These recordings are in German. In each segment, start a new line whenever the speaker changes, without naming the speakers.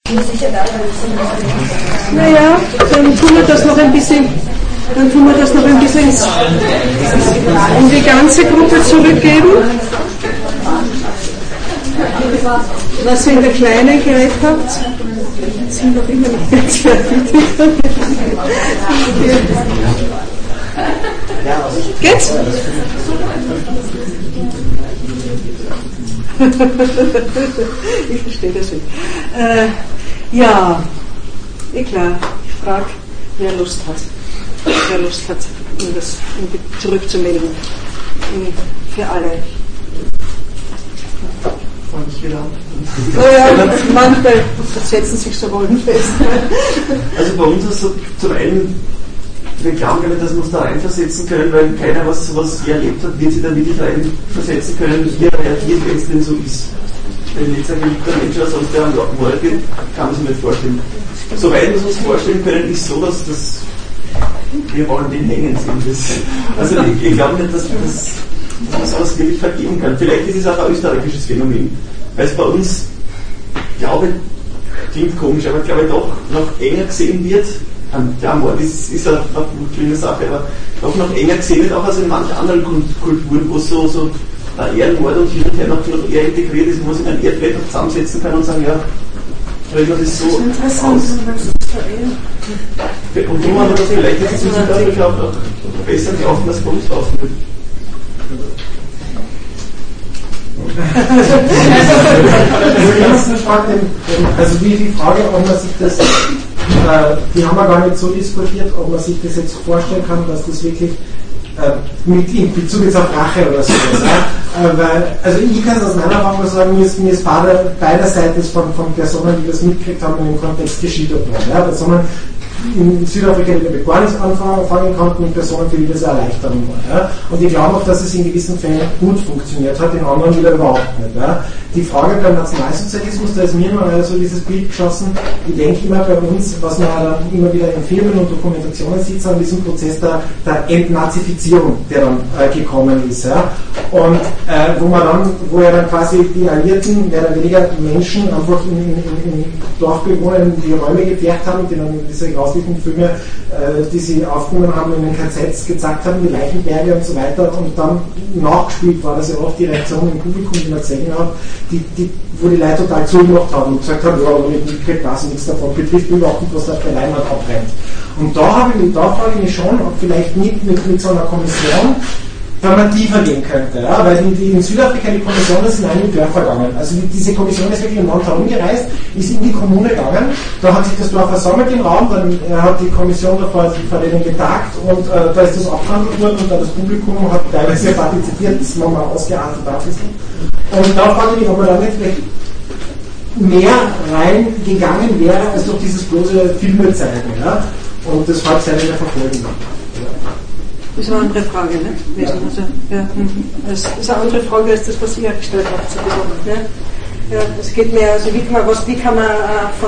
Naja, dann tun wir das noch ein bisschen, in die ganze Gruppe zurückgeben, was ihr in der kleinen Gerät habt. Sind noch immer nicht ganz fertig. Geht's? Ich verstehe das nicht. Ja, klar, ich frage, wer Lust hat, zurückzumelden. Für alle.
Fange ich wieder an.
Oh ja, manchmal setzen sich so Rollen fest.
Also bei uns ist es so, zum einen, wir glauben gar nicht, dass wir uns da reinversetzen können, weil keiner, was sowas je erlebt hat, wird sich da wirklich reinversetzen können, wie er reagiert, wenn es denn so ist. Wenn jetzt ein geliebter Mensch oder sonst der am Mord geht, kann man sich nicht vorstellen. Soweit wir es uns vorstellen können, ist so, dass wir wollen den hängen sehen. Also ich glaube nicht, dass man sowas wirklich vergeben kann. Vielleicht ist es auch ein österreichisches Phänomen, weil es bei uns, glaube ich, klingt komisch, aber glaube ich doch noch enger gesehen wird. Ja, Mord ist eine schlimme Sache, aber doch noch enger gesehen wird, auch als in manchen anderen Kulturen, wo es so Ehrenmord und hin und her noch eher integriert ist, wo man sich ein Erdbett noch zusammensetzen kann und sagen, ja, wenn man das so
interessant,
und darum haben wir das vielleicht jetzt in Südafrika auch besser gelaufen, als bei uns laufen wird.
Also die Frage, ob man sich das, die haben wir gar nicht so diskutiert, ob man sich das jetzt vorstellen kann, dass das wirklich in Bezug jetzt auf Rache oder so ist. Weil, also ich kann es aus meiner Erfahrung sagen, mir ist beiderseits von Personen, die das mitgekriegt haben, in dem Kontext geschildert worden. Ja? Personen in Südafrika, die damit gar nichts anfangen konnten, und Personen, für die das eine Erleichterung war. Ja? Und ich glaube auch, dass es in gewissen Fällen gut funktioniert hat, in anderen wieder überhaupt nicht. Ja? Die Frage beim Nationalsozialismus, da ist mir immer so dieses Bild geschossen, ich denke immer bei uns, was man dann immer wieder in Filmen und Dokumentationen sieht, an diesem Prozess der Entnazifizierung, der dann gekommen ist. Ja? Und wo ja dann quasi die Alliierten, mehr oder weniger Menschen, einfach in Dorfbewohnern die Räume gefärbt haben, die dann diese grauslichen Filme, die sie aufgenommen haben, in den KZs gezeigt haben, die Leichenberge und so weiter, und dann nachgespielt war das ja oft die Reaktion im Publikum, die man gesehen hat, wo die Leute total zugemacht haben und gesagt haben, ja, aber mit Wirklichkeit weiß nichts davon, betrifft überhaupt nicht, was da auf der Leinwand abbrennt. Und da frage ich mich schon, ob vielleicht nicht mit so einer Kommission wenn man tiefer gehen könnte, ja? Weil in Südafrika die Kommission ist in einige Dörfer gegangen. Also diese Kommission ist wirklich im Land herumgereist, ist in die Kommune gegangen, da hat sich das Dorf versammelt im Raum, dann hat die Kommission da vor denen getagt und da ist das abgehandelt worden und dann das Publikum hat teilweise partizipiert, das man mal ausgeartet darf ist. Und da frage ich mich, ob man da nicht vielleicht mehr reingegangen wäre, als durch dieses bloße Filme zeigen, ja? Und das halbseitige Verfolgen.
Das ist eine andere Frage, ne? Also, ja, das ist eine andere Frage als das, was ihr gestellt habt. Ja, es geht mehr, also wie kann man von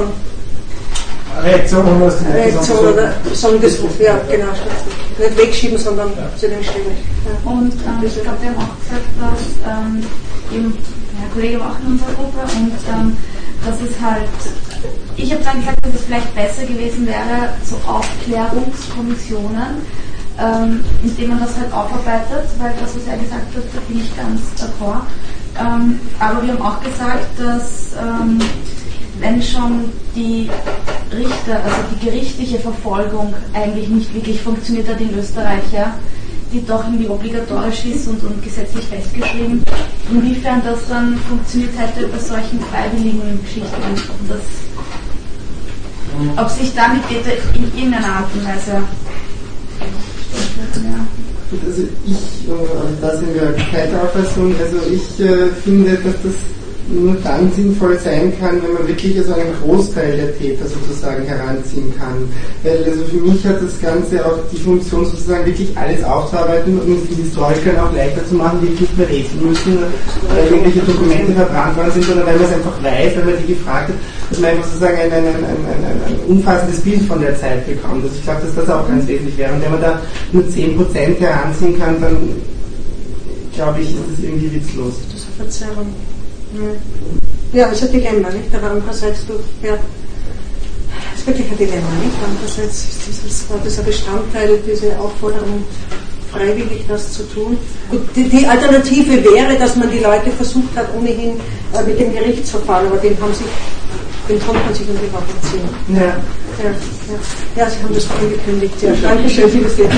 Reaktion oder Sonnengesuch, ja, genau, nicht wegschieben, sondern zu dem stehen.
Ja. Und ich glaube, wir haben auch gesagt, dass eben, der Kollege war auch in unserer Gruppe und dass es halt, ich habe dann gesagt, dass es vielleicht besser gewesen wäre, so Aufklärungskommissionen, indem man das halt aufarbeitet, weil das, was er gesagt hat, da bin ich ganz d'accord. Aber wir haben auch gesagt, dass wenn schon die Richter, also die gerichtliche Verfolgung eigentlich nicht wirklich funktioniert hat in Österreich, ja, die doch irgendwie obligatorisch ist und gesetzlich festgeschrieben, inwiefern das dann funktioniert hätte bei solchen freiwilligen Geschichten. Ob sich damit in irgendeiner Art und Weise.
Also da sind wir geteilter Auffassung. Also ich finde, dass das nur dann sinnvoll sein kann, wenn man wirklich also einen Großteil der Täter sozusagen heranziehen kann. Weil also für mich hat das Ganze auch die Funktion, sozusagen wirklich alles aufzuarbeiten und es den Historikern auch leichter zu machen, die nicht mehr rätseln müssen, weil irgendwelche Dokumente verbrannt worden sind, sondern weil man es einfach weiß, wenn man die gefragt hat, dass man einfach sozusagen ein umfassendes Bild von der Zeit bekommt. Also ich glaube, dass das auch ganz wesentlich wäre. Und wenn man da nur 10% heranziehen kann, dann glaube ich, ist das irgendwie witzlos.
Das ist eine Verzerrung. Ja. Ja, ist ein Dilemma, nicht? Aber andererseits, ist wirklich ein Dilemma, nicht? Andererseits war das ein Bestandteil, diese Aufforderung, freiwillig das zu tun. Gut, die Alternative wäre, dass man die Leute versucht hat, ohnehin mit dem Gerichtsverfahren, aber den konnte man sich überhaupt nicht ziehen. Ja, Sie haben das angekündigt. Ja, Dankeschön für das Leben.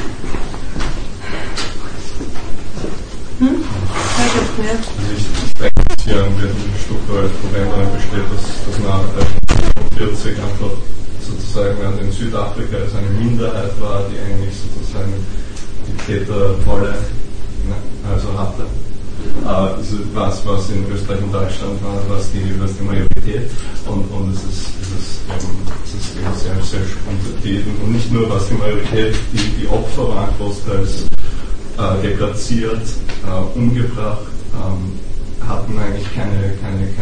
Ich denke, dass hier ein strukturelles Problem darin besteht, dass man 1940 einfach sozusagen in Südafrika als eine Minderheit war, die eigentlich sozusagen die Täterrolle hatte. Was in Österreich und Deutschland war, was die Majorität und es ist eben sehr unterschiedlich. Und nicht nur was die Majorität, die Opfer waren großteils deplatziert, umgebracht, hatten eigentlich keine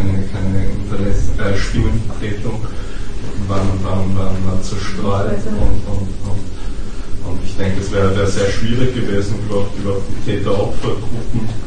Stimmenvertretung, waren zerstreut und ich denke, es wäre sehr schwierig gewesen, überhaupt die Täter-Opfer-Gruppen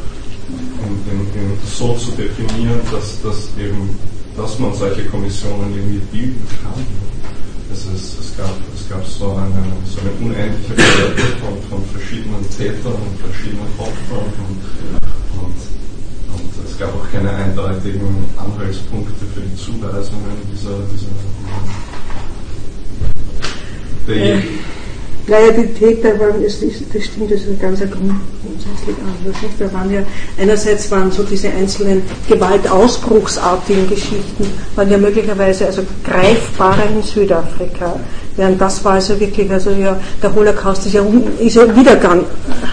so zu definieren, dass man solche Kommissionen irgendwie bilden kann. Es gab so eine unendliche Palette von verschiedenen Tätern und verschiedenen Opfern und es gab auch keine eindeutigen Anhaltspunkte für die Zuweisungen dieser
Naja, die Täter waren, das stimmt, das ist ein ganz grundsätzlich anders. Da waren ja, einerseits waren so diese einzelnen gewaltausbruchsartigen Geschichten, waren ja möglicherweise also greifbarer in Südafrika. Während das war also wirklich, also ja, der Holocaust ist ja Wiedergang.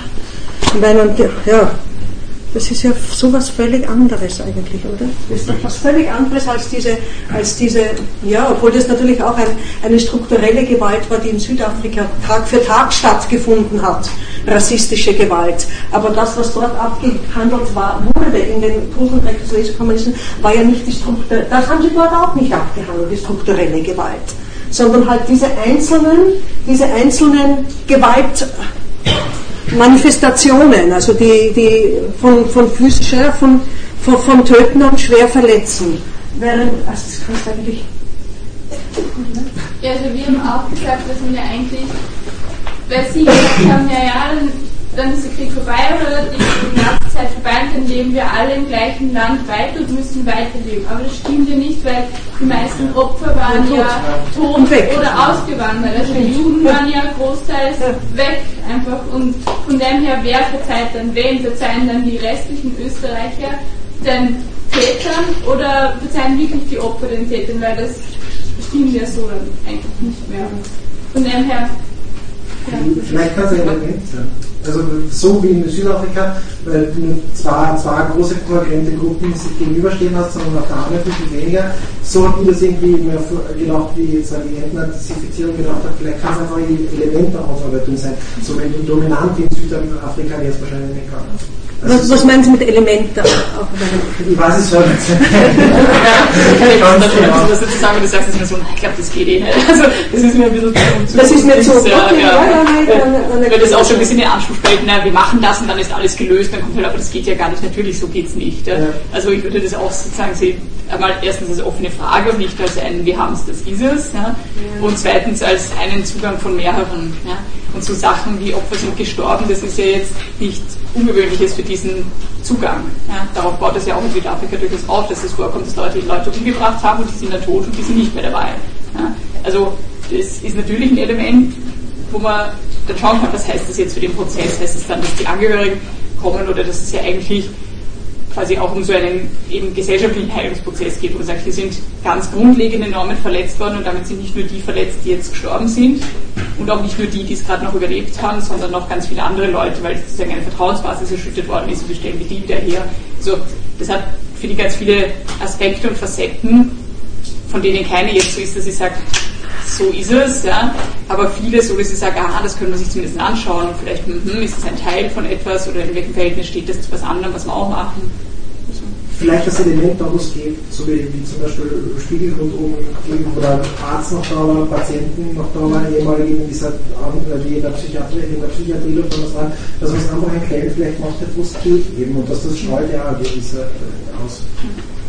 Das ist ja sowas völlig anderes eigentlich, oder? Das ist doch was völlig anderes als diese, ja, obwohl das natürlich auch eine strukturelle Gewalt war, die in Südafrika Tag für Tag stattgefunden hat, rassistische Gewalt. Aber das, was dort abgehandelt wurde in den Tugendrechts-Kommunisten, war ja nicht die strukturelle, das haben sie dort auch nicht abgehandelt, die strukturelle Gewalt, sondern halt diese einzelnen Gewaltmanifestationen, also die von physischer, von Töten und schwer Verletzen. Während, also das kannst du eigentlich.
Ja, also wir haben auch gesagt, dass wir eigentlich, weil Sie gesagt haben, ja, dann ist der Krieg vorbei oder die Nazizeit vorbei und dann leben wir alle im gleichen Land weiter und müssen weiterleben. Aber das stimmt ja nicht, weil die meisten Opfer waren ja tot oder ausgewandert. Also die Juden waren ja großteils weg einfach und von dem her, wer verzeiht dann wen? Verzeihen dann die restlichen Österreicher den Tätern oder verzeihen wirklich die Opfer den Tätern? Weil das stimmt ja so dann eigentlich nicht mehr. Von dem her, ja.
Vielleicht kann es ein Element sein. Also so wie in Südafrika, weil du zwei große kohärente Gruppen sich gegenüberstehen hast, sondern auf der anderen viel weniger. So habe ich das irgendwie mehr gedacht, wie jetzt eine Entnazifizierung gedacht habe, vielleicht kann es einfach eine Elementeaufarbeitung sein. So wenn du dominant in Südafrika wärst, wahrscheinlich nicht gar nicht.
Also was meinen Sie mit Elementen?
Ich weiß es selber nicht.
Das ist sagen, du sagst es mir so, ich glaube, das geht eh nicht. Also, das ist mir ein bisschen zu.
Das ist mir zu.
Weil das auch schon ein bisschen in Anspruch stellt, na, wir machen das und dann ist alles gelöst, dann kommt halt, aber das geht ja gar nicht, natürlich, so geht es nicht. Ja. Also, ich würde das auch sozusagen sehen, einmal erstens als offene Frage und nicht als ein, wir haben es, das ist es. Ja. Und zweitens als einen Zugang von mehreren. Ja. Und so Sachen wie Opfer sind gestorben, das ist ja jetzt nicht Ungewöhnliches für diesen Zugang. Ja, darauf baut es ja auch in Südafrika durchaus auf, dass es vorkommt, dass Leute umgebracht haben und die sind dann tot und die sind nicht mehr dabei. Ja, also das ist natürlich ein Element, wo man dann schauen kann, was heißt das jetzt für den Prozess? Heißt es dann, dass die Angehörigen kommen oder dass es ja eigentlich quasi auch um so einen eben gesellschaftlichen Heilungsprozess geht, wo man sagt, hier sind ganz grundlegende Normen verletzt worden und damit sind nicht nur die verletzt, die jetzt gestorben sind und auch nicht nur die es gerade noch überlebt haben, sondern noch ganz viele andere Leute, weil sozusagen eine Vertrauensbasis erschüttert worden ist und wir stellen die wieder her. Also das hat für die ganz viele Aspekte und Facetten, von denen keine jetzt so ist, dass ich sage, so ist es, ja, aber viele so, dass ich sage, aha, das können wir sich zumindest anschauen und vielleicht, ist das ein Teil von etwas oder in welchem Verhältnis steht das zu was anderem, was wir auch machen. Also.
Vielleicht das Element daraus geht, so wie zum Beispiel Spiegel rundum oder Arzt noch da war, Patienten noch da waren, ehemalige in dieser wie in der Psychiatrie oder was war, dass man es einfach ein kleines vielleicht macht, wo es geht eben und dass das strahlt ja diese aus.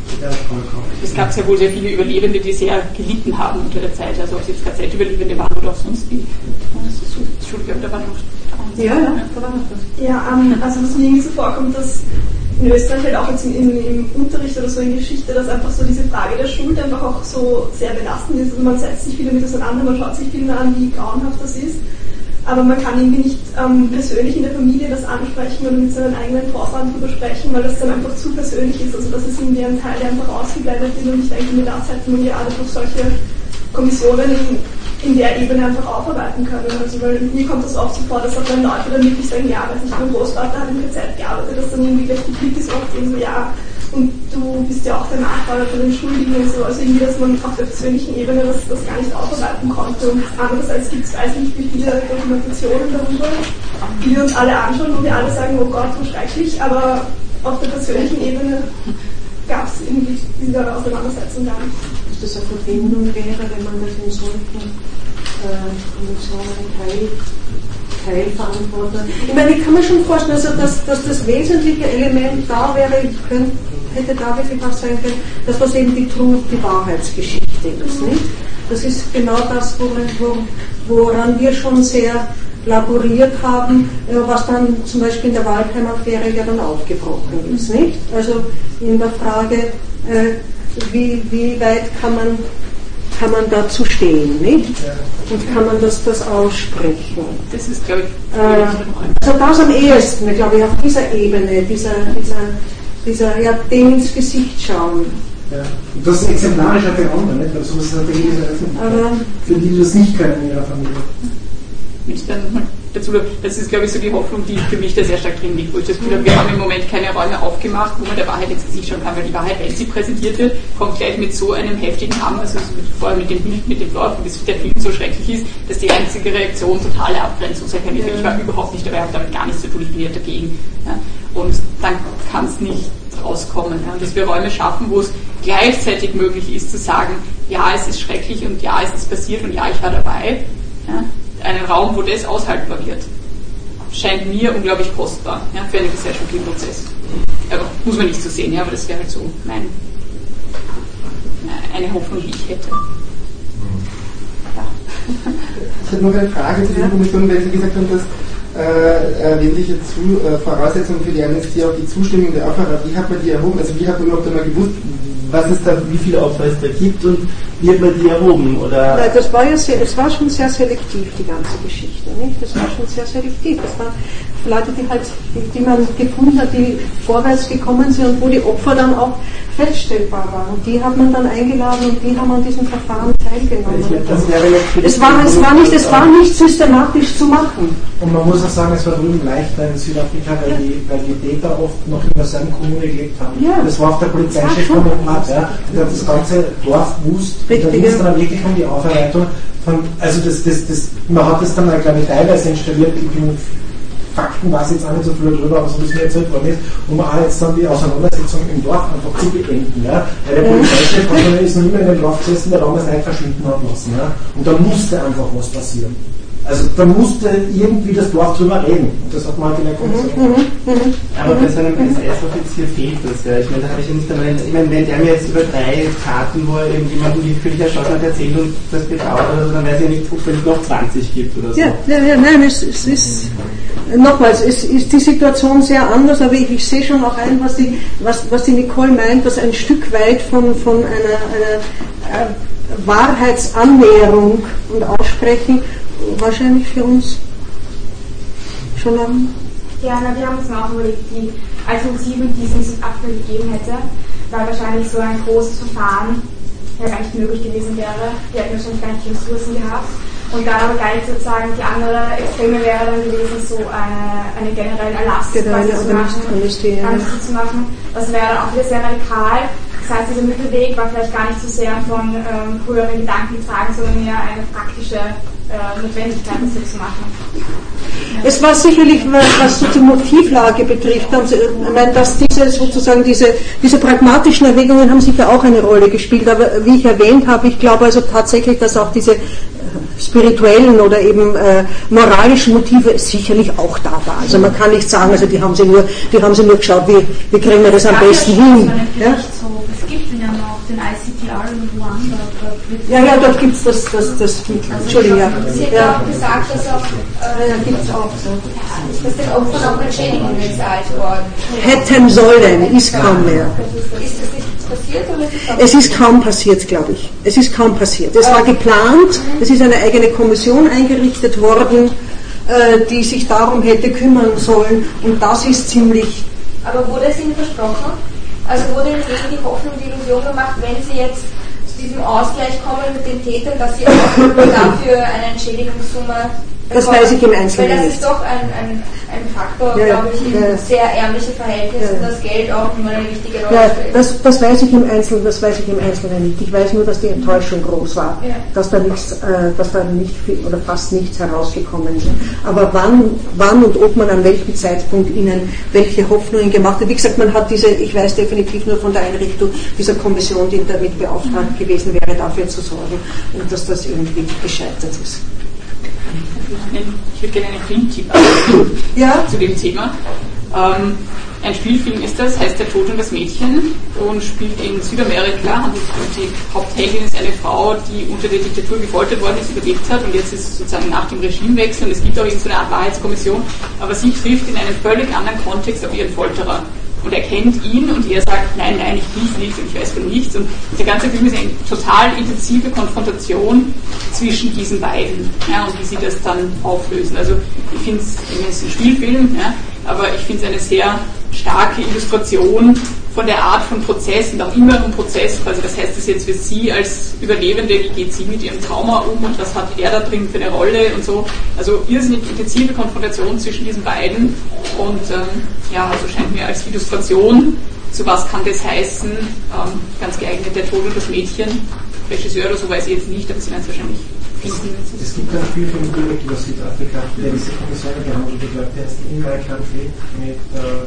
Es gab sehr wohl sehr viele Überlebende, die sehr gelitten haben unter der Zeit, also ob es jetzt KZ-Überlebende waren oder auch sonst die. Entschuldigung, da war noch.
Ja, da war noch was.
Ja, also was mir irgendwie so vorkommt, dass in Österreich halt auch jetzt im Unterricht oder so in Geschichte, dass einfach so diese Frage der Schuld einfach auch so sehr belastend ist. Also man setzt sich viel damit auseinander, man schaut sich viel mehr an, wie grauenhaft das ist. Aber man kann irgendwie nicht persönlich in der Familie das ansprechen oder mit seinen eigenen Vorfahren drüber sprechen, weil das dann einfach zu persönlich ist. Also das ist irgendwie ein Teil, der einfach ausgeblendet ist und ich denke, mit der Zeit man gerade durch solche Kommissionen in der Ebene einfach aufarbeiten können. Also weil mir kommt das oft so vor, dass auch wenn Leute dann wirklich sagen, ja, weiß nicht, mein Großvater hat im KZ gearbeitet, dass dann irgendwie gleich die Kritik ist oft so, ja, und du bist ja auch der Nachfahre von den Schuldigen und so, also irgendwie, dass man auf der persönlichen Ebene das gar nicht aufarbeiten konnte. Und andererseits gibt es, weiß nicht, wie viele Dokumentationen darüber, die wir uns alle anschauen, wo wir alle sagen, oh Gott, so schrecklich, aber auf der persönlichen Ebene gab es irgendwie diese Auseinandersetzung gar nicht.
Dass das eine Verbindung wäre, wenn man das in solchen Kommissionen teilverantwortet. Ich meine, ich kann mir schon vorstellen, also dass das wesentliche Element da wäre, hätte da wirklich was sein können, dass was eben die Wahrheitsgeschichte ist. Nicht? Das ist genau das, woran wir schon sehr laboriert haben, was dann zum Beispiel in der Waldheim-Affäre ja dann aufgebrochen ist. Nicht? Also in der Frage, wie weit kann man dazu stehen, nicht? Und kann man das aussprechen?
Das ist, glaube ich,
also das am ehesten, glaube ich, auf dieser Ebene, dieser ja, dem ins Gesicht schauen.
Ja. Und das ist exemplarischer für andere, nicht? Weil sowas ist natürlich für die das nicht können in ihrer Familie.
Dazu, das ist, glaube ich, so die Hoffnung, die für mich da sehr stark drin liegt, wo ich das Gefühl habe, wir haben im Moment keine Räume aufgemacht, wo man der Wahrheit ins Gesicht schauen kann, weil die Wahrheit, wenn sie präsentiert wird, kommt gleich mit so einem heftigen Hammer, also vorher mit dem Bild, mit dem Dorf, bis der Film so schrecklich ist, dass die einzige Reaktion totale Abgrenzung sein kann. Ich war überhaupt nicht dabei, habe damit gar nichts zu tun, ich bin ja dagegen. Ja. Und dann kann es nicht rauskommen. Ja. Und dass wir Räume schaffen, wo es gleichzeitig möglich ist zu sagen, ja, es ist schrecklich und ja, es ist passiert und ja, ich war dabei. Ja. Einen Raum, wo das aushaltbar wird, scheint mir unglaublich kostbar, ja, für einen gesellschaftlichen Prozess. Aber muss man nicht so sehen, ja, aber das wäre halt so eine Hoffnung, die ich hätte. Ja.
Ich habe noch eine Frage zu dieser Kommission, weil Sie gesagt haben, dass wesentliche Voraussetzungen für die Amnestie auch die Zustimmung der Opfer. Wie hat man die erhoben? Also wie hat man überhaupt einmal gewusst, was es da, wie viele Opfer es da gibt und wie hat man die erhoben? Oder?
Nein, das war ja es war schon sehr selektiv, die ganze Geschichte, nicht? Das war schon sehr selektiv. Das waren Leute, die man gefunden hat, die vorwärts gekommen sind und wo die Opfer dann auch feststellbar waren. Und die hat man dann eingeladen und die haben an diesem Verfahren teilgenommen. Es war nicht systematisch zu machen.
Und man muss auch sagen, es war drüben leichter in Südafrika, weil die Täter oft noch in derselben Kommune gelebt haben. Ja. Das war auf der Polizeichef von Ort, ja. Der hat das ganze Dorf gewusst. Da ging es dann wirklich um die Aufarbeitung von, also man hat das dann, glaube ich, teilweise installiert, Fakten weiß jetzt auch nicht so viel darüber, aber so wie es mir erzählt worden ist, um auch jetzt dann die Auseinandersetzung im Dorf einfach zu beenden. Ja? Weil der Polizeichef ist noch immer in dem Dorf gesessen, der damals nicht verschwinden hat lassen. Ja? Und da musste einfach was passieren. Also da musste irgendwie das Dorf drüber reden. Und das hat man halt in der Kommission.
Aber bei so einem SS-Offizier fehlt das ja. Ich meine, da habe ich ja nicht einmal, ich meine, wenn der mir jetzt über 3 Karten, wo er irgendjemanden wie König erschossen hat, erzählt und das bedauert oder so, dann weiß ich nicht, ob es noch 20 gibt oder so.
Nein, es ist nochmals, es ist die Situation sehr anders, aber ich sehe schon auch ein, was die Nicole meint, dass ein Stück weit von einer Wahrheitsannäherung und Aussprechen wahrscheinlich für uns schon lange.
Ja, wir haben uns auch überlegt, die Alternativen, die es in Südafrika gegeben hätte, weil wahrscheinlich so ein großes Verfahren ja gar nicht möglich gewesen wäre. Die hätten wahrscheinlich gar nicht die Ressourcen gehabt. Und dann aber gar nicht sozusagen die andere Extreme wäre dann gewesen, so eine generelle Erlass zu machen. Das wäre dann auch wieder sehr radikal. Das heißt, dieser Mittelweg war vielleicht gar nicht so sehr von früheren Gedanken getragen, sondern eher eine praktische Notwendigkeit, das so zu machen.
Es war sicherlich, was so die Motivlage betrifft, ich meine, dass diese pragmatischen Erwägungen haben sicher auch eine Rolle gespielt, aber wie ich erwähnt habe, ich glaube also tatsächlich, dass auch diese spirituellen oder eben moralischen Motive sicherlich auch da waren. Also man kann nicht sagen, also die haben sie nur geschaut, wie kriegen wir das am besten hin.
Ja? Es gibt
den ICTR in Ruanda.
Ja, dort gibt es das Entschuldigung, ja.
Sie hat ja auch gesagt, dass auch,
gibt es auch so.
dass den Opfern auch Entschädigungen gezahlt worden.
Hätten sollen, ist kaum mehr.
Ist das nicht passiert oder ist das auch
Es ist kaum passiert, glaube ich. Es ist kaum passiert. Es war geplant, es ist eine eigene Kommission eingerichtet worden, die sich darum hätte kümmern sollen, und das ist ziemlich...
Aber wurde es Ihnen versprochen? Also wurde Ihnen die Hoffnung, die Illusion gemacht, wenn Sie jetzt zu diesem Ausgleich kommen mit den Tätern, dass Sie auch dafür eine Entschädigungssumme bekommen?
Das weiß ich im Einzelnen
Weil das
nicht.
ist doch ein Faktor, glaube ich, in sehr ärmliche Verhältnisse, das Geld auch immer eine wichtige Rolle spielt.
Das weiß ich im Einzelnen nicht. Ich weiß nur, dass die Enttäuschung groß war, dass da nicht viel oder fast nichts herausgekommen ist. Aber wann und ob man an welchem Zeitpunkt ihnen welche Hoffnungen gemacht hat. Wie gesagt, man hat ich weiß definitiv nur von der Einrichtung dieser Kommission, die damit beauftragt gewesen wäre, dafür zu sorgen, und dass das irgendwie gescheitert ist.
Ich würde gerne einen Filmtipp zu dem Thema. Ein Spielfilm ist das, heißt Der Tod und das Mädchen, und spielt in Südamerika. Und die Hauptheldin ist eine Frau, die unter der Diktatur gefoltert worden ist, überlebt hat, und jetzt ist sozusagen nach dem Regimewechsel, und es gibt auch so eine Art Wahrheitskommission, aber sie trifft in einem völlig anderen Kontext auf ihren Folterer. Und er kennt ihn, und er sagt, nein, ich weiß nichts und ich weiß von nichts. Und der ganze Film ist eine total intensive Konfrontation zwischen diesen beiden, und wie sie das dann auflösen. Also ich finde es ist ein Spielfilm, aber ich finde es eine sehr starke Illustration von der Art von Prozess und auch immer um Prozess. Also was heißt das jetzt für Sie als Überlebende? Wie geht sie mit ihrem Trauma um und was hat er da drin für eine Rolle und so? Also irrsinnig intensive Konfrontation zwischen diesen beiden, und also scheint mir als Illustration zu was kann das heißen, ganz geeignet. Der Tod und das Mädchen. Regisseur oder so weiß ich jetzt nicht, aber Sie werden es wahrscheinlich finden.
Es gibt einen Spielfilm über Südafrika, der diese Kommission behandelt, ich glaube, der heißt In My Country mit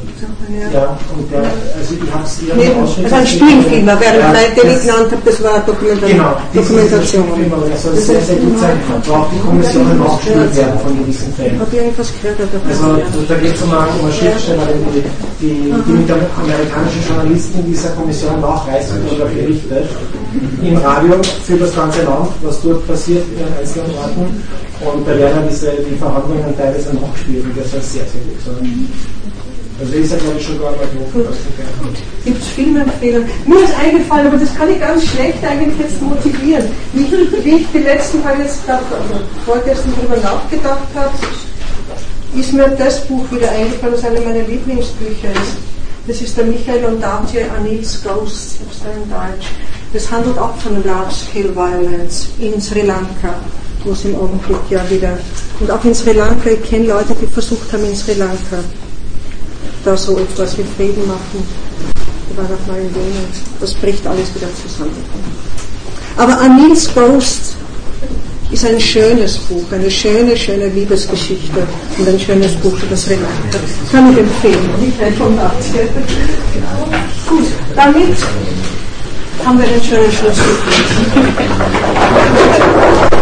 und der, also ich habe es irgendwie ausschnitt.
Das ist ein Spielfilm, während den ich genannt habe, das war Dokumentation.
Aber der soll sehr, sehr gut sein, wo auch die Kommissionen aufgespielt werden von gewissen Fällen.
Habe ich irgendwas gehört?
Also da geht es um eine Schriftstellerin, die mit amerikanischen Journalisten dieser Kommission nachreist oder berichtet im Radio für das ganze Land, was dort passiert in den einzelnen Orten, und da werden die Verhandlungen teilweise nachgespielt, und das soll sehr, sehr gut sein. Also ist ja, glaube ich, schon gar nicht hoch.
Gibt es Filmempfehlungen? Mir ist eingefallen, aber das kann ich ganz schlecht eigentlich jetzt motivieren. Wie ich die letzten Tage jetzt vorgestern darüber nachgedacht habe, ist mir das Buch wieder eingefallen, das eine meiner Lieblingsbücher ist. Das ist der Michael Ondaatje, Anil's Ghosts, ich habe es in Deutsch. Das handelt auch von Large-Scale Violence in Sri Lanka, wo es im Augenblick ja wieder, und auch in Sri Lanka, ich kenne Leute, die versucht haben in Sri Lanka da so etwas wie Frieden machen. Die waren auch mal in Wien, das bricht alles wieder zusammen. Aber Anil's Ghost ist ein schönes Buch, eine schöne Liebesgeschichte und ein schönes Buch über Sri Lanka. Kann ich empfehlen, Michael Ondaatje. Gut, damit haben wir einen schönen Schluss gefunden.